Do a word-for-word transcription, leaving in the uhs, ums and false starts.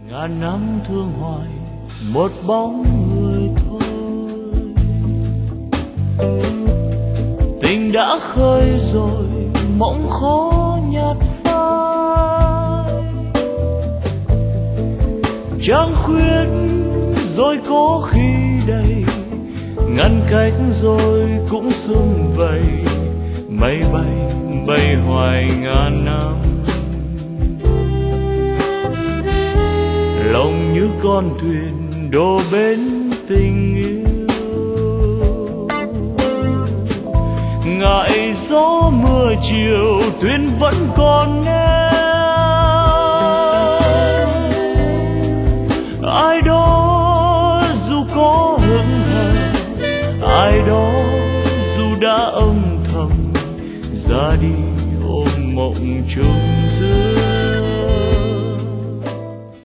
ngàn năm thương hoài một bóng người thôi. Tình đã khơi rồi mộng khó nhạt phai, trăng khuyết rồi có khi đầy, ngăn cách rồi cũng sum vầy, mây bay bay hoài ngàn năm. Lòng như con thuyền đổ bên tình yêu, ngại gió mưa chiều thuyền vẫn còn nghe